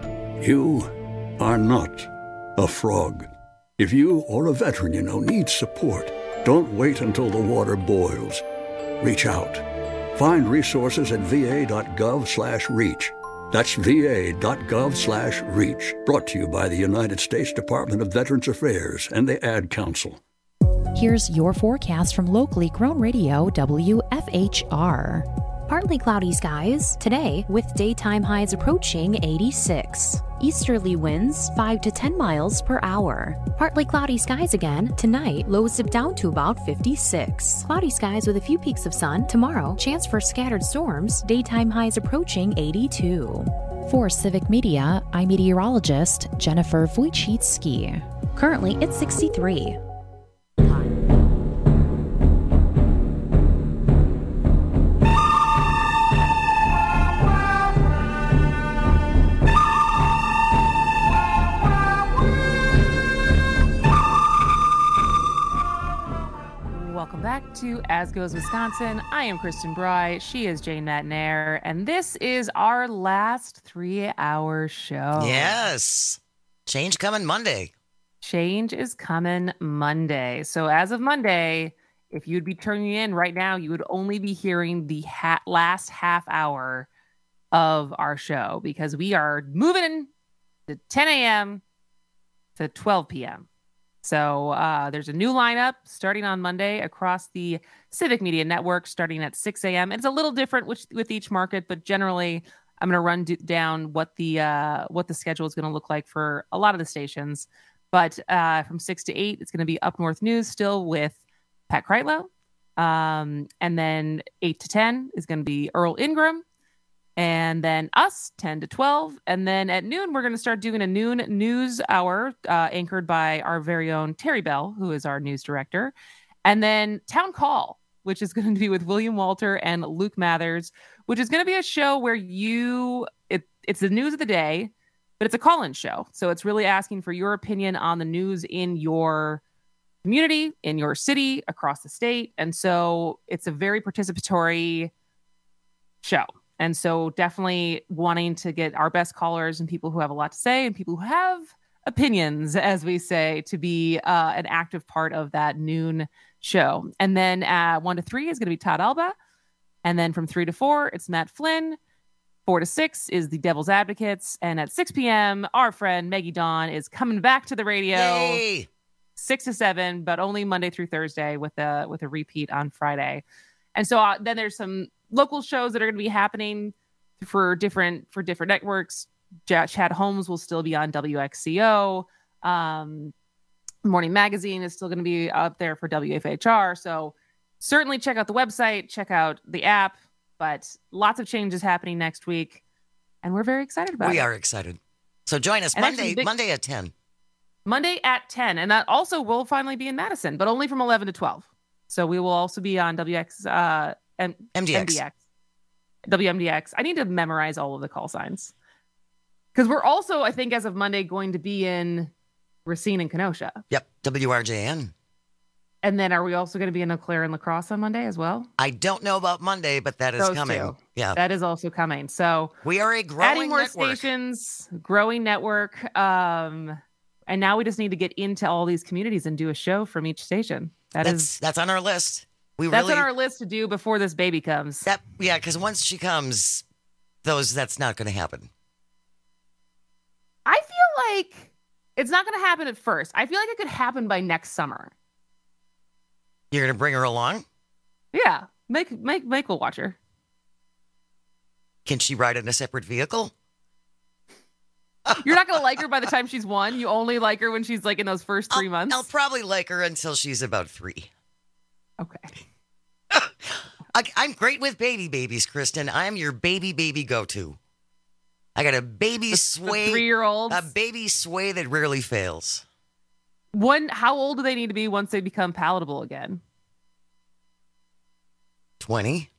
You are not a frog. If you or a veteran you know needs support, don't wait until the water boils. Reach out. Find resources at va.gov slash reach. That's va.gov slash reach. Brought to you by the United States Department of Veterans Affairs and the Ad Council. Here's your forecast from locally grown radio W F H R. Partly cloudy skies today with daytime highs approaching eighty-six. Easterly winds five to ten miles per hour. Partly cloudy skies again tonight, lows dip down to about fifty-six. Cloudy skies with a few peaks of sun tomorrow, chance for scattered storms, daytime highs approaching eighty-two. For Civic Media, I'm meteorologist Jennifer Wojcicki. Currently it's sixty-three. to As Goes Wisconsin. I am Kristen Bry. She is Jane Matnair. And this is our last three-hour show. Yes. Change coming Monday. Change is coming Monday. So as of Monday, if you'd be turning in right now, you would only be hearing the ha- last half hour of our show because we are moving to ten a.m. to twelve p.m. So uh, there's a new lineup starting on Monday across the Civic Media Network starting at six a.m. It's a little different with, with each market, but generally I'm going to run d- down what the uh, what the schedule is going to look like for a lot of the stations. But uh, from six to eight, it's going to be Up North News still with Pat Kreitlow. Um, and then eight to ten is going to be Earl Ingram. And then us, ten to twelve. And then at noon, we're going to start doing a noon news hour uh, anchored by our very own Terry Bell, who is our news director. And then Town Call, which is going to be with William Walter and Luke Mathers, which is going to be a show where you, it, it's the news of the day, but it's a call-in show. So it's really asking for your opinion on the news in your community, in your city, across the state. And so it's a very participatory show. And so definitely wanting to get our best callers and people who have a lot to say and people who have opinions, as we say, to be uh, an active part of that noon show. And then uh, one to three is going to be Todd Alba. And then from three to four, it's Matt Flynn. Four to six is the Devil's Advocates. And at six p.m., our friend Maggie Dawn is coming back to the radio. Yay! Six to seven, but only Monday through Thursday with a, with a repeat on Friday. And so uh, then there's some local shows that are going to be happening for different for different networks. J- Chad Holmes will still be on W X C O. Um, Morning Magazine is still going to be up there for W F H R. So certainly check out the website, check out the app. But lots of changes happening next week, and we're very excited about we it. We are excited. So join us and Monday actually, big, Monday at ten. Monday at ten, and that also will finally be in Madison, but only from eleven to twelve. So we will also be on W X uh, M- M D X. M D X. W M D X. I need to memorize all of the call signs. Because we're also, I think, as of Monday, going to be in Racine and Kenosha. Yep, W R J N. And then are we also going to be in Eau Claire and La Crosse on Monday as well? I don't know about Monday, but that is Those coming. Two. Yeah. That is also coming. So we are a growing adding more network. stations, growing network. Um, and now we just need to get into all these communities and do a show from each station. That that's, is that's on our list. We That's really, on our list to do before this baby comes. That yeah, because once she comes, those that's not going to happen. I feel like it's not going to happen at first. I feel like it could happen by next summer. You're going to bring her along? Yeah, make make make will watch her. Can she ride in a separate vehicle? You're not going to like her by the time she's one. You only like her when she's like in those first three I'll, months. I'll probably like her until she's about three. Okay. I, I'm great with baby babies, Kristen. I'm your baby baby go-to. I got a baby the, sway. The three-year-olds. A baby sway that rarely fails. When, how old do they need to be once they become palatable again? twenty.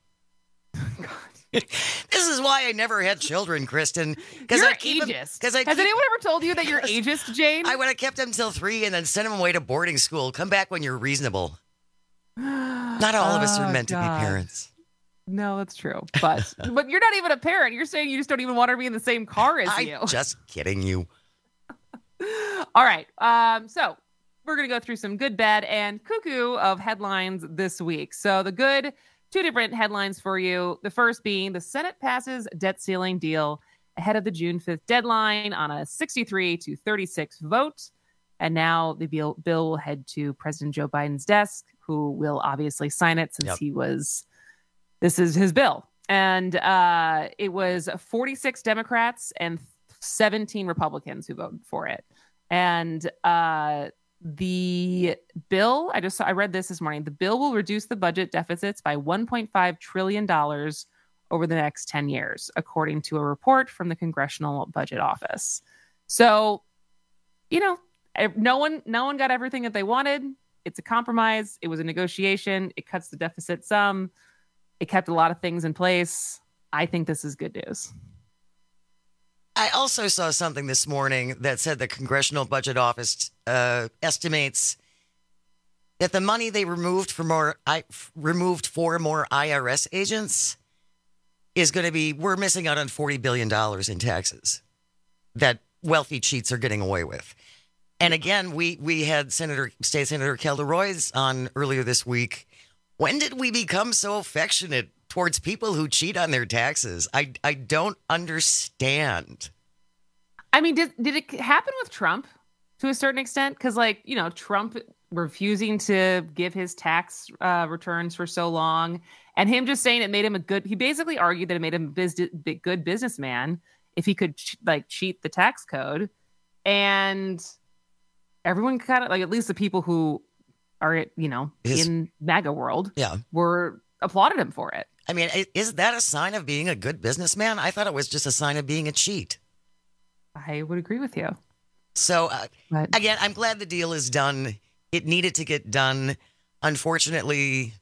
This is why I never had children, Kristen. You're I keep ageist. Them, I Has keep, anyone ever told you that you're ageist, Jane? I would have kept them until three and then sent them away to boarding school. Come back when you're reasonable. Not all of us are meant oh, to be parents. No, that's true. But but you're not even a parent. You're saying you just don't even want her to be in the same car as I'm you. Just kidding you. All right. Um, so we're going to go through some good, bad, and cuckoo of headlines this week. So the good, two different headlines for you. The first being the Senate passes debt ceiling deal ahead of the June fifth deadline on a sixty-three to thirty-six vote. And now the bill, bill will head to President Joe Biden's desk, who will obviously sign it since yep. he was, this is his bill. And uh, it was forty-six Democrats and seventeen Republicans who voted for it. And uh, the bill, I just I read this this morning, the bill will reduce the budget deficits by one point five trillion dollars over the next ten years, according to a report from the Congressional Budget Office. So, you know, no one, no one got everything that they wanted. It's a compromise. It was a negotiation. It cuts the deficit some. It kept a lot of things in place. I think this is good news. I also saw something this morning that said the Congressional Budget Office uh, estimates that the money they removed for more I removed for more I R S agents is going to be, we're missing out on forty billion dollars in taxes that wealthy cheats are getting away with. And again, we we had Senator State Senator Calderoy's on earlier this week. When did we become so affectionate towards people who cheat on their taxes? I I don't understand. I mean, did did it happen with Trump to a certain extent? Because, like, you know, Trump refusing to give his tax uh, returns for so long, and him just saying it made him a good. He basically argued that it made him a biz, good businessman if he could like cheat the tax code, and everyone kind of like, at least the people who are, you know, his, in MAGA world, yeah, were applauded him for it. I mean, is that a sign of being a good businessman? I thought it was just a sign of being a cheat. I would agree with you. So, uh, again, I'm glad the deal is done. It needed to get done. Unfortunately,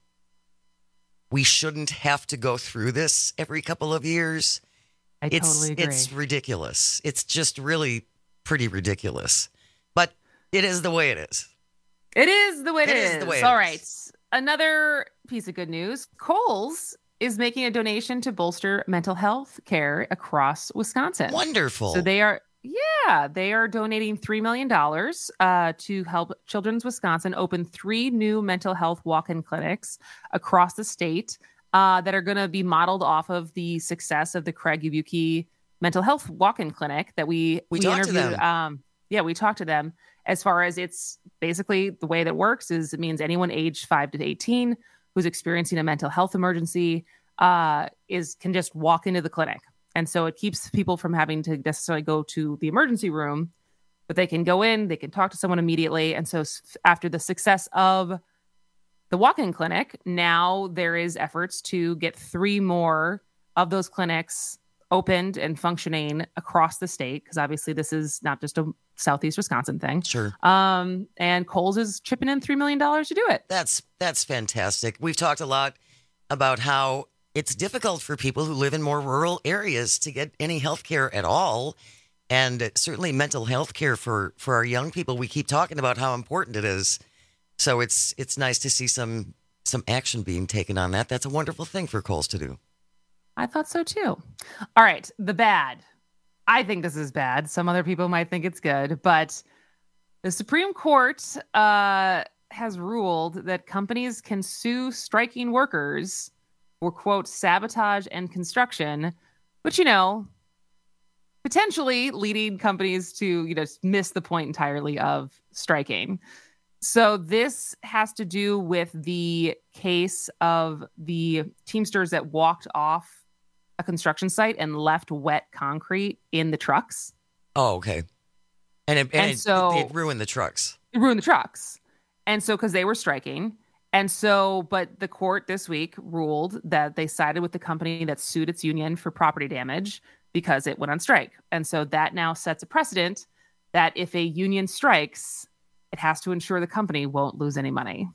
we shouldn't have to go through this every couple of years. I it's, totally agree. It's ridiculous. It's just really pretty ridiculous. But it is the way it is. It is the way it, it is. is the way it All is. right. Another piece of good news. Kohl's is making a donation to bolster mental health care across Wisconsin. Wonderful. So they are, yeah, they are donating three million dollars uh, to help Children's Wisconsin open three new mental health walk-in clinics across the state uh, that are going to be modeled off of the success of the Craig Ubuki mental health walk-in clinic that we, we, we talked interviewed. to them. Um, yeah, we talked to them. As far as it's basically the way that works is it means anyone aged five to eighteen who's experiencing a mental health emergency uh, is can just walk into the clinic. And so it keeps people from having to necessarily go to the emergency room, but they can go in, they can talk to someone immediately. And so after the success of the walk-in clinic, now there is efforts to get three more of those clinics opened and functioning across the state, because obviously this is not just a Southeast Wisconsin thing. Sure. Um, and Kohl's is chipping in three million dollars to do it. That's that's fantastic. We've talked a lot about how it's difficult for people who live in more rural areas to get any health care at all. And certainly mental health care for, for our young people. We keep talking about how important it is. So it's it's nice to see some some action being taken on that. That's a wonderful thing for Kohl's to do. I thought so too. All right, the bad. I think this is bad. Some other people might think it's good, but the Supreme Court uh, has ruled that companies can sue striking workers for, quote, sabotage and construction, which, you know, potentially leading companies to, you know, miss the point entirely of striking. So this has to do with the case of the Teamsters that walked off a construction site and left wet concrete in the trucks. Oh, okay. And it, and And it, so- it ruined the trucks. It ruined the trucks. And so, because they were striking. And so, but the court this week ruled that they sided with the company that sued its union for property damage because it went on strike. And so that now sets a precedent that if a union strikes, it has to ensure the company won't lose any money.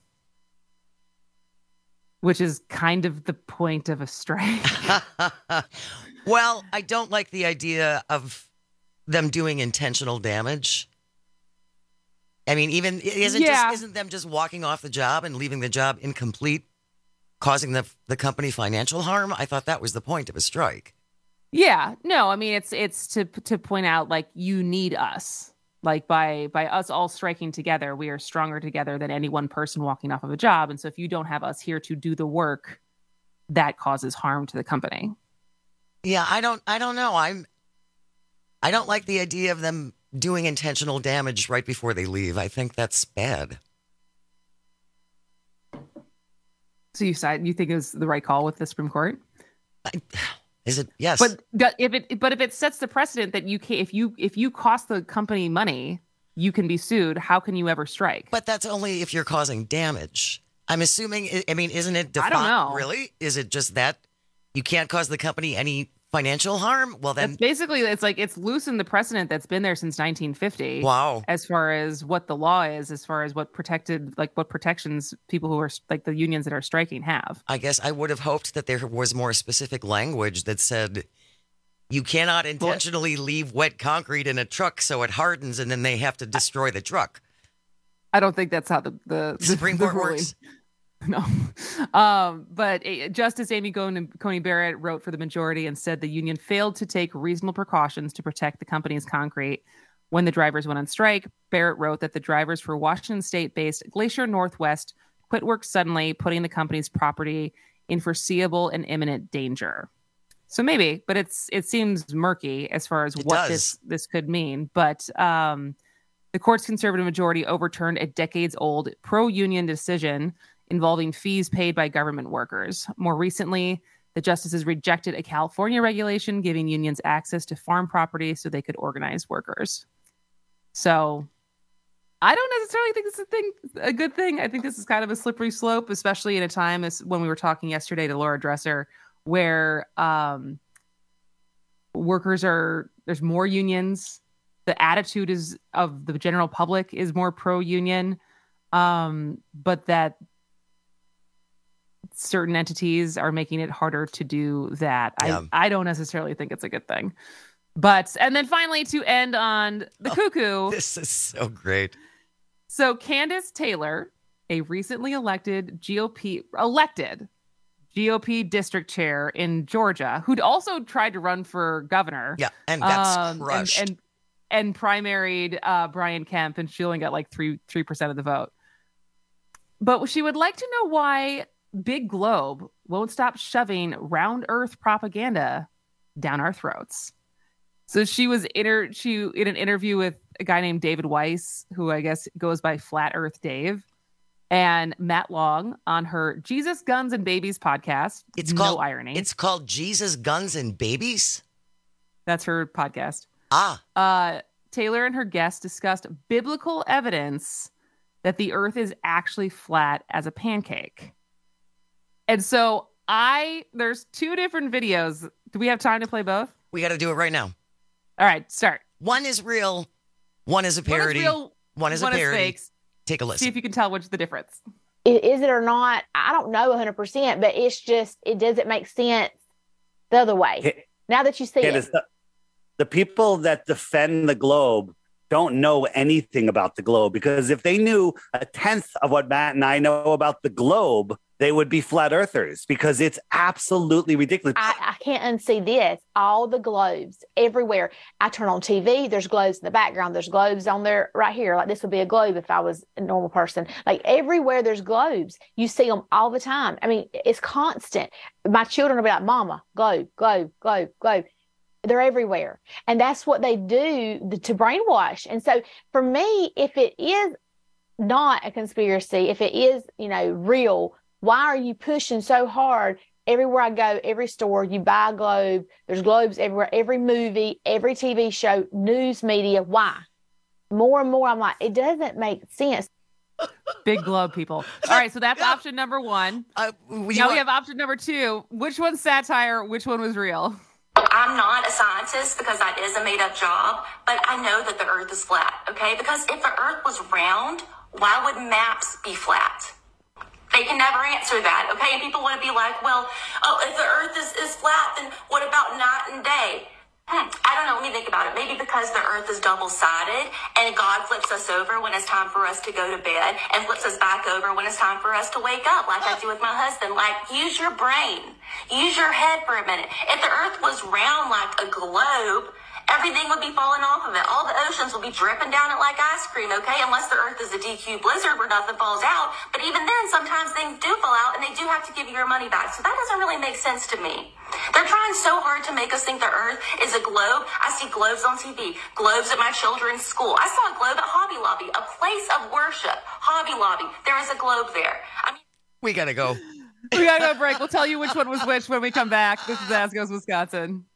Which is kind of the point of a strike. Well, I don't like the idea of them doing intentional damage. I mean, even isn't Yeah. just isn't them just walking off the job and leaving the job incomplete, causing the the company financial harm? I thought that was the point of a strike. Yeah, no, I mean, it's it's to to point out, like, you need us. Like, by by us all striking together, we are stronger together than any one person walking off of a job. And so if you don't have us here to do the work, that causes harm to the company. Yeah, I don't I don't know. I'm I don't like the idea of them doing intentional damage right before they leave. I think that's bad. So you side, you think it was the right call with the Supreme Court? I, is it? Yes. But but if it but if it sets the precedent that you can, if you if you cost the company money, you can be sued. How can you ever strike? But that's only if you're causing damage. I'm assuming. I mean, isn't it? Defi- I don't know. Really? Is it just that you can't cause the company any financial harm? Well, then That's basically, it's like it's loosened the precedent that's been there since nineteen fifty. Wow. As far as what the law is, as far as what protected, like what protections people who are like the unions that are striking have. I guess I would have hoped that there was more specific language that said you cannot intentionally leave wet concrete in a truck so it hardens and then they have to destroy the truck. I don't think that's how the the, the Supreme the Court ruling- works. No. Um, but uh, Justice Amy Coney, Coney Barrett wrote for the majority and said the union failed to take reasonable precautions to protect the company's concrete when the drivers went on strike. Barrett wrote that the drivers for Washington State-based Glacier Northwest quit work suddenly, putting the company's property in foreseeable and imminent danger. So maybe, but it's it seems murky as far as It what does. this this could mean. But um, the court's conservative majority overturned a decades-old pro-union decision involving fees paid by government workers. More recently, the justices rejected a California regulation giving unions access to farm property so they could organize workers. So I don't necessarily think this is a thing, a good thing. I think this is kind of a slippery slope, especially in a time as when we were talking yesterday to Laura Dresser, where um, workers are, there's more unions. The attitude is of the general public is more pro-union, um, but that certain entities are making it harder to do that. Yeah. I, I don't necessarily think it's a good thing. But, and then finally to end on the Oh, cuckoo. This is so great. So Candace Taylor, a recently elected G O P, elected G O P district chair in Georgia, who'd also tried to run for governor. Yeah, and got um, crushed. And, and, and primaried uh, Brian Kemp, and she only got like three, three percent of the vote. But she would like to know why Big Globe won't stop shoving round earth propaganda down our throats. So she was inter- she in an interview with a guy named David Weiss, who I guess goes by Flat Earth Dave, and Matt Long on her Jesus, Guns, and Babies podcast. It's no called irony. It's called Jesus, Guns, and Babies. That's her podcast. Ah. Uh, Taylor and her guest discussed biblical evidence that the earth is actually flat as a pancake. And so I, there's two different videos. Do we have time to play both? We got to do it right now. All right, start. One is real. One is a One is parody. real, One is one a is parody. fake. Take a See listen. if you can tell what's the difference. I- Is it or not? I don't know one hundred percent, but it's just, it doesn't make sense the other way. Ca- Now that you see Candace, it. the, the people that defend the globe don't know anything about the globe, because if they knew a tenth of what Matt and I know about the globe, they would be flat earthers, because it's absolutely ridiculous. I, I can't unsee this. All the globes everywhere. I turn on T V, there's globes in the background. There's globes on there right here. Like this would be a globe if I was a normal person. Like everywhere there's globes. You see them all the time. I mean, it's constant. My children will be like, Mama, globe, globe, globe, globe. They're everywhere. And that's what they do to brainwash. And so for me, if it is not a conspiracy, if it is, you know, real, why are you pushing so hard? Everywhere I go, every store, you buy a globe. There's globes everywhere, every movie, every T V show, news media. Why? More and more, I'm like, it doesn't make sense. Big globe people. All right, so that's option number one. Uh, now you we want- have option number two. Which one's satire? Which one was real? I'm not a scientist because that is a made-up job, but I know that the earth is flat, okay? Because if the earth was round, why would maps be flat? They can never answer that, okay? And people want to be like, well, oh, if the earth is, is flat, then what about night and day? Hmm, I don't know. Let me think about it. Maybe because the earth is double-sided and God flips us over when it's time for us to go to bed and flips us back over when it's time for us to wake up, like I do with my husband. Like, use your brain. Use your head for a minute. If the earth was round like a globe, everything would be falling off of it. All the oceans will be dripping down it like ice cream, okay? Unless the earth is a D Q blizzard where nothing falls out. But even then, sometimes things do fall out and they do have to give you your money back. So that doesn't really make sense to me. They're trying so hard to make us think the earth is a globe. I see globes on T V, globes at my children's school. I saw a globe at Hobby Lobby, a place of worship. Hobby Lobby, there is a globe there. I mean, We got to go. We gotta go break. We'll tell you which one was which when we come back. This is As Goes Wisconsin.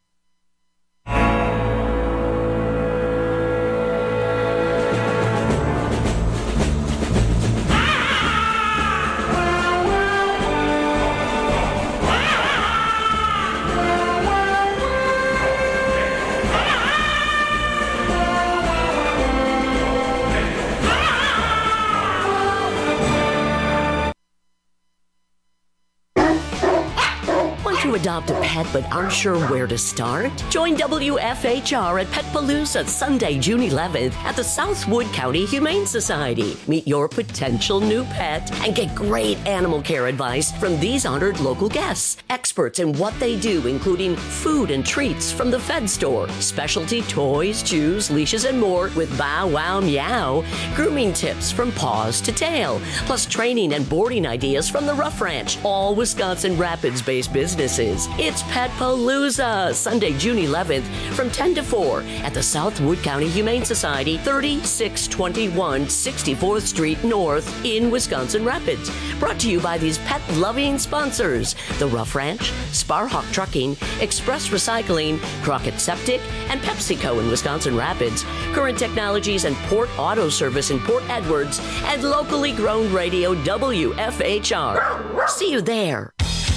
Want to adopt a pet but aren't sure where to start? Join W F H R at Pet Palooza Sunday, June eleventh at the Southwood County Humane Society. Meet your potential new pet and get great animal care advice from these honored local guests. Experts in what they do, including food and treats from the Fed store, specialty toys, chews, leashes, and more with Bow Wow Meow. Grooming tips from paws to tail, plus training and boarding ideas from the Rough Ranch. All Wisconsin Rapids-based businesses. It's Pet Palooza, Sunday, June eleventh from ten to four at the Southwood County Humane Society, thirty-six twenty-one sixty-fourth Street North in Wisconsin Rapids. Brought to you by these pet-loving sponsors, the Rough Ranch, Sparhawk Trucking, Express Recycling, Crockett Septic, and PepsiCo in Wisconsin Rapids, Current Technologies and Port Auto Service in Port Edwards, and locally grown radio W F H R. See you there.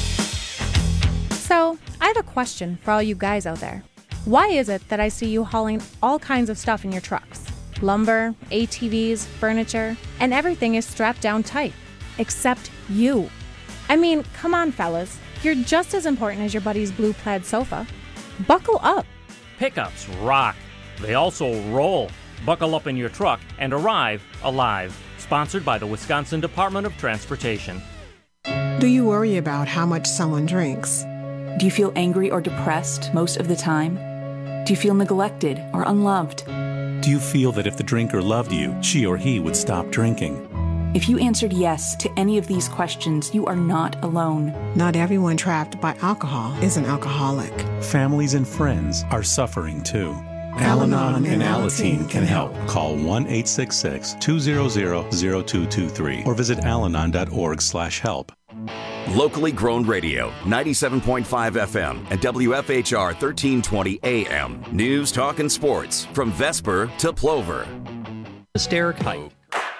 So, I have a question for all you guys out there. Why is it that I see you hauling all kinds of stuff in your trucks? Lumber, A T Vs, furniture, and everything is strapped down tight. Except you. I mean, come on, fellas. You're just as important as your buddy's blue plaid sofa. Buckle up. Pickups rock. They also roll. Buckle up in your truck and arrive alive. Sponsored by the Wisconsin Department of Transportation. Do you worry about how much someone drinks? Do you feel angry or depressed most of the time? Do you feel neglected or unloved? Do you feel that if the drinker loved you, she or he would stop drinking? If you answered yes to any of these questions, you are not alone. Not everyone trapped by alcohol is an alcoholic. Families and friends are suffering too. Al-Anon and Alateen can help. Call one eight six six, two zero zero, zero two two three or visit alanon dot org slash help. Locally grown radio, ninety-seven point five F M and W F H R thirteen twenty A M. News, talk, and sports from Vesper to Plover. Hysteric height.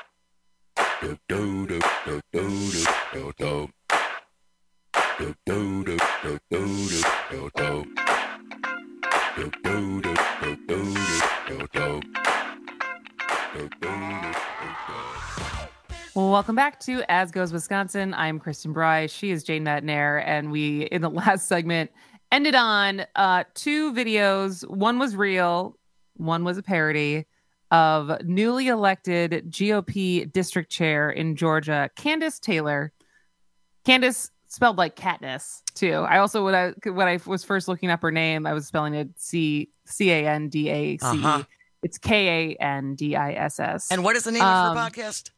Well, welcome back to As Goes Wisconsin. I'm Kristen Bry. She is Jane Matnair. And we, in the last segment, ended on uh, two videos. One was real. One was a parody of newly elected G O P district chair in Georgia, Candace Taylor. Candace spelled like Katniss, too. I also, when I, when I was first looking up her name, I was spelling it C C A N D A C E. Uh-huh. It's K A N D I S S. And what is the name um, of her podcast?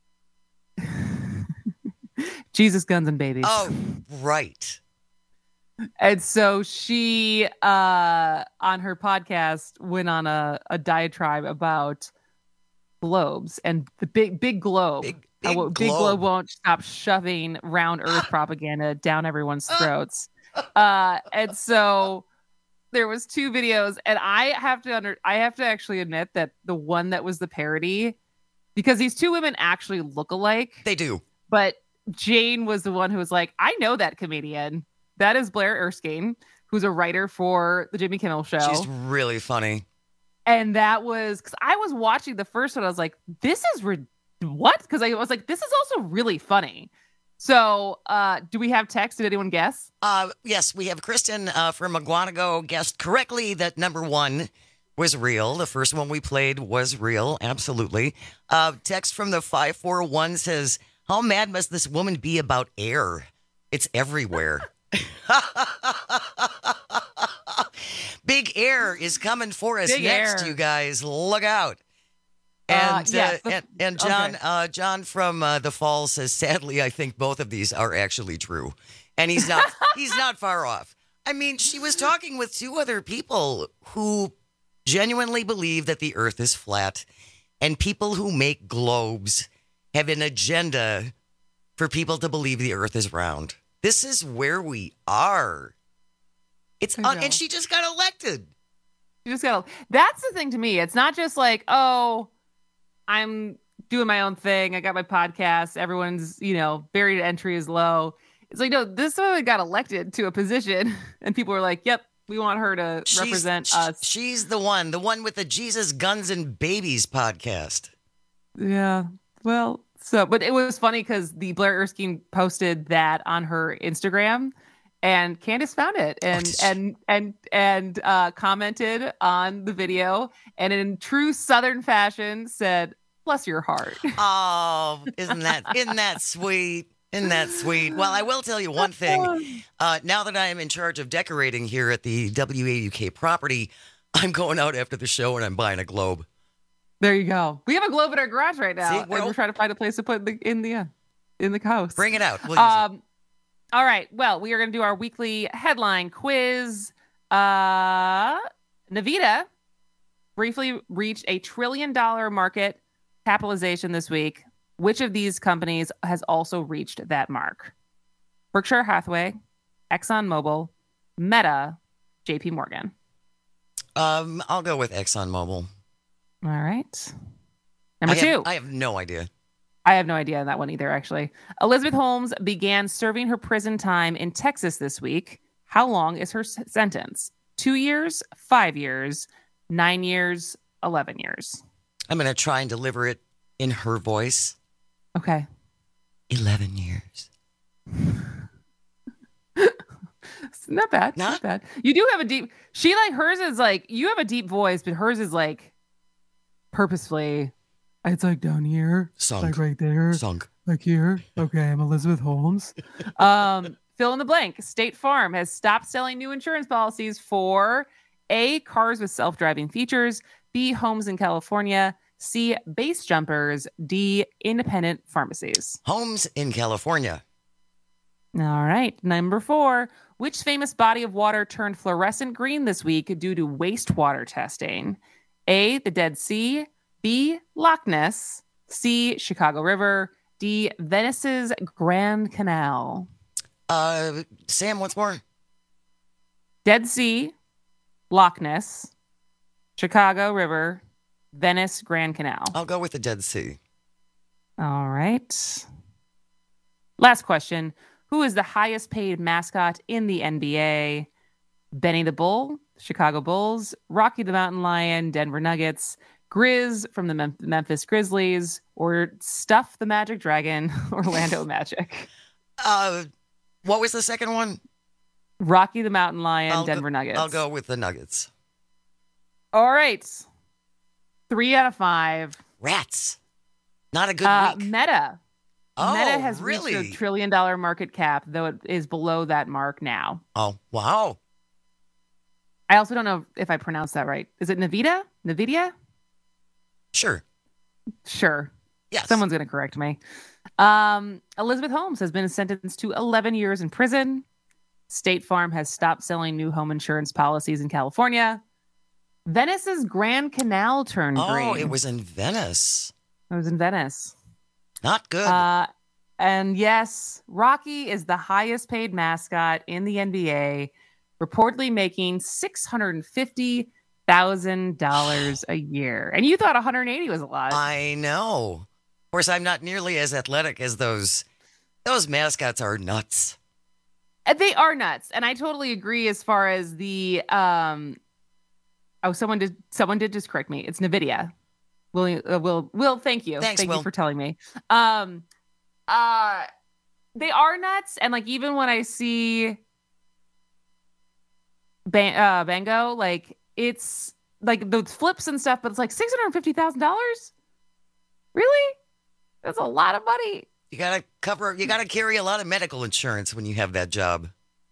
Jesus, Guns, and Babies. Oh, right. And so she, uh, on her podcast, went on a, a diatribe about globes and the big, big globe. Big, big, How, globe. big globe won't stop shoving round Earth propaganda down everyone's throats. Uh, and so there was two videos, and I have to under, I have to actually admit that the one that was the parody, because these two women actually look alike. They do. But Jane was the one who was like, I know that comedian. That is Blair Erskine, who's a writer for the Jimmy Kimmel Show. She's really funny. And that was, because I was watching the first one, I was like, this is, re- what? Because I was like, this is also really funny. So uh, do we have text? Did anyone guess? Uh, yes, we have Kristen uh, from Maguanago guessed correctly that number one was real. The first one we played was real. Absolutely. Uh, text from the five four one says, how mad must this woman be about air? It's everywhere. Big air is coming for us Big next, air. you guys. Look out. And, Uh, yes, uh, the- and, and John okay. uh, John from uh, the Falls says, sadly, I think both of these are actually true. And he's not he's not far off. I mean, she was talking with two other people who genuinely believe that the earth is flat, and people who make globes have an agenda for people to believe the earth is round. This is where we are. It's un- and she just got elected. You just got. That's the thing to me. It's not just like, oh, I'm doing my own thing. I got my podcast. Everyone's, you know, barrier to entry is low. It's like, no, this woman got elected to a position, and people were like, yep, we want her to She's- represent sh- us. She's the one, the one with the Jesus, Guns, and Babies podcast. Yeah. Well, so, but it was funny because the Blair Erskine posted that on her Instagram, And Candace found it and Oh, and and and uh, commented on the video, and in true Southern fashion said, "Bless your heart." Oh, isn't that isn't that sweet? Isn't that sweet? Well, I will tell you one thing. Uh, now that I am in charge of decorating here at the W A U K property, I'm going out after the show and I'm buying a globe. There you go. We have a globe in our garage right now, See, and well- we're trying to find a place to put in the in the, uh, in the house. Bring it out. We'll use it. Um, all right. Well, we are going to do our weekly headline quiz. Uh, Navita briefly reached a trillion dollar market capitalization this week. Which of these companies has also reached that mark? Berkshire Hathaway, ExxonMobil, Meta, J P Morgan. Um, I'll go with ExxonMobil. All right. Number I two. Have, I have no idea. I have no idea on that one either, actually. Elizabeth Holmes began serving her prison time in Texas this week. How long is her s- sentence? Two years, five years, nine years, eleven years. I'm going to try and deliver it in her voice. Okay. eleven years. Not bad. Not bad. You do have a deep, she like, hers is like, you have a deep voice, but hers is like purposefully, it's like down here. Sunk. Like right there. Sunk. Like here. Okay, I'm Elizabeth Holmes. Um, fill in the blank. State Farm has stopped selling new insurance policies for A, cars with self-driving features, B, homes in California, C, base jumpers, D, independent pharmacies. Homes in California. All right. Number four. Which famous body of water turned fluorescent green this week due to wastewater testing? A, the Dead Sea, B, Loch Ness, C, Chicago River, D, Venice's Grand Canal. Uh, Sam, once more. Dead Sea, Loch Ness, Chicago River, Venice Grand Canal. I'll go with the Dead Sea. All right. Last question. Who is the highest paid mascot in the N B A? Benny the Bull, Chicago Bulls, Rocky the Mountain Lion, Denver Nuggets, Grizz from the Mem- Memphis Grizzlies, or Stuff the Magic Dragon, Orlando Magic? Uh, what was the second one? Rocky the Mountain Lion, I'll Denver go, Nuggets. I'll go with the Nuggets. All right. Three out of five. Rats. Not a good Uh, week. Meta. Oh, Meta has really? reached a trillion dollar market cap, though it is below that mark now. Oh, wow. I also don't know if I pronounced that right. Is it Nvidia? Nvidia? Sure. Sure. Yes. Someone's going to correct me. Um, Elizabeth Holmes has been sentenced to eleven years in prison. State Farm has stopped selling new home insurance policies in California. Venice's Grand Canal turned Oh, green. it was in Venice. It was in Venice. Not good. Uh, and yes, Rocky is the highest paid mascot in the N B A, reportedly making six hundred fifty thousand dollars a year. And you thought one hundred eighty was a lot. I know. Of course, I'm not nearly as athletic as those. Those mascots are nuts. And they are nuts. And I totally agree as far as the um oh, someone did someone did just correct me. It's Nvidia. Will, uh, Will, Will, thank you. Thanks, thank Will. you for telling me. Um, uh, they are nuts, and like even when I see Ban- uh, Bango, like it's like those flips and stuff, but it's like six hundred fifty thousand dollars. Really? That's a lot of money. You gotta cover. You gotta carry a lot of medical insurance when you have that job.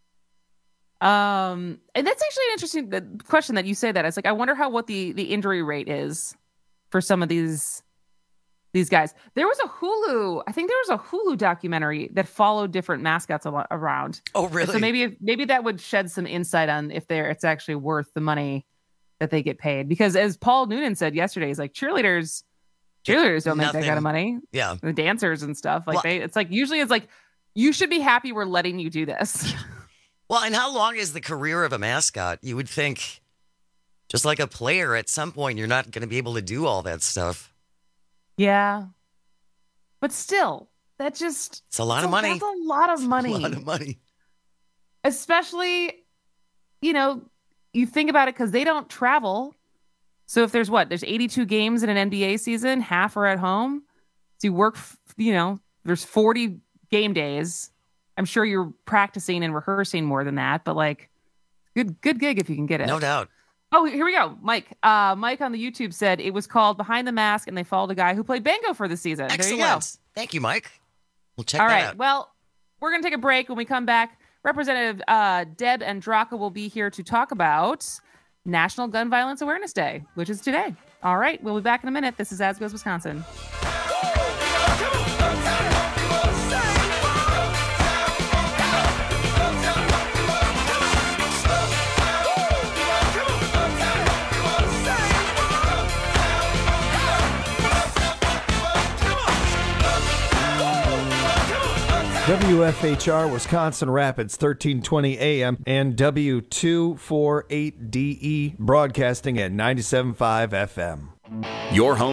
Um, and that's actually an interesting the question that you say that. It's like I wonder how what the the injury rate is for some of these these guys. There was a Hulu, I think there was a Hulu documentary that followed different mascots a- around. Oh, really? So maybe maybe that would shed some insight on if they're it's actually worth the money that they get paid. Because as Paul Noonan said yesterday, he's like cheerleaders, cheerleaders don't make that kind Nothing. of money. Yeah. The dancers and stuff like Well- they. It's like usually it's like you should be happy we're letting you do this. Well, and how long is the career of a mascot? You would think, just like a player, at some point you're not going to be able to do all that stuff. Yeah. But still, that just It's a lot that's of money. That's a lot of money. A lot of money. Especially, you know, you think about it because they don't travel. So if there's what, there's eighty-two games in an N B A season, half are at home. So you work, f- you know, there's forty game days I'm sure you're practicing and rehearsing more than that, but like, good good gig if you can get it. No doubt. Oh, here we go. Mike. Uh, Mike on the YouTube said it was called Behind the Mask, and they followed a guy who played Bango for the season. Excellent. There you go. Thank you, Mike. We'll check All that right. out. Well, we're going to take a break. When we come back, Representative uh, Deb Andraka will be here to talk about National Gun Violence Awareness Day, which is today. All right. We'll be back in a minute. This is As Goes Wisconsin. W F H R Wisconsin Rapids, thirteen twenty A M and W two forty-eight D E broadcasting at ninety-seven point five F M. Your home